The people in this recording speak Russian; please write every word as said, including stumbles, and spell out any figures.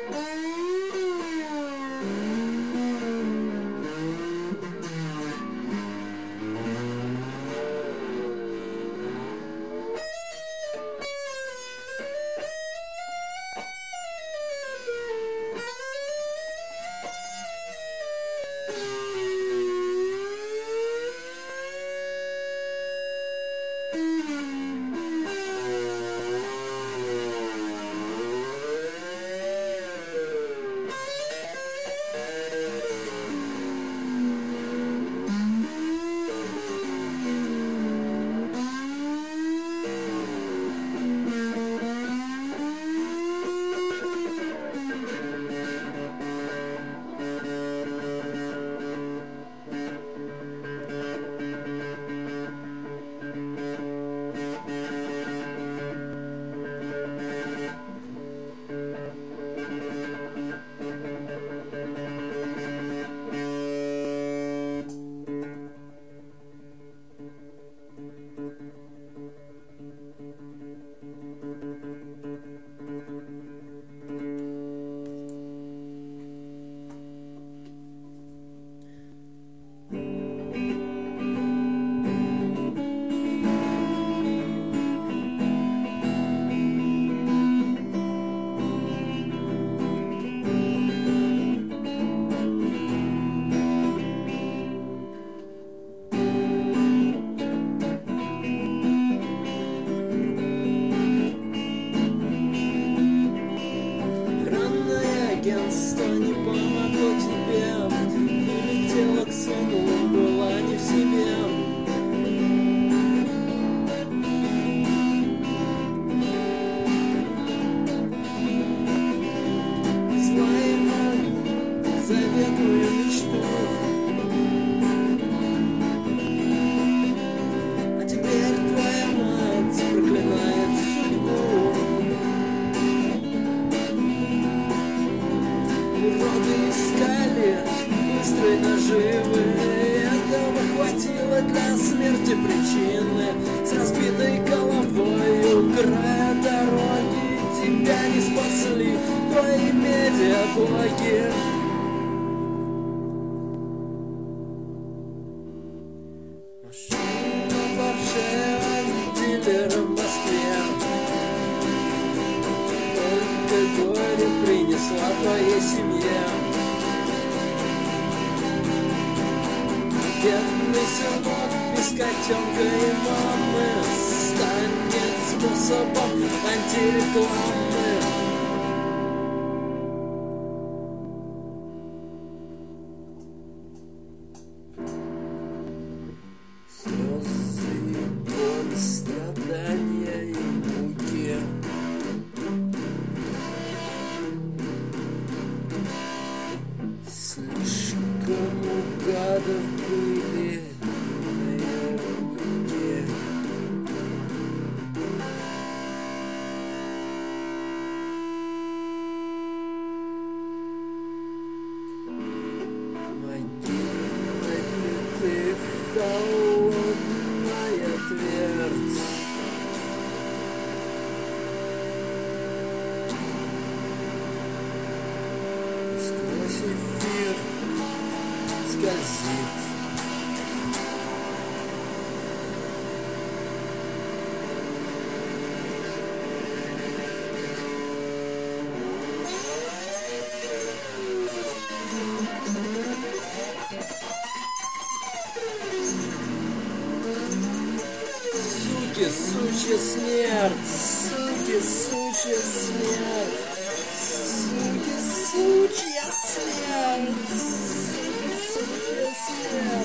Агентство не помогло тебе, улетела к сыну, была не в себе. Свою заветную мечту, а теперь твоя мать проклинает судьбу. Уроды искали быстрой наживы, этого хватило для смерти причины. С разбитой головой у края дороги тебя не спасли твои медиаблоги. Машина Порше дилера в Москве только горе принесла твоей семье. Бедный сынок без котенка и мамы станет способом антирекламы. Слезы и боль, страдания и муки. Слишком у гадов были длинные руки. Могильно битых холодная твердь. Сквозь эфир скользит суки, сучья смерть, суки, сучья смерть, суки, сучья смерть, суки, сучья смерть.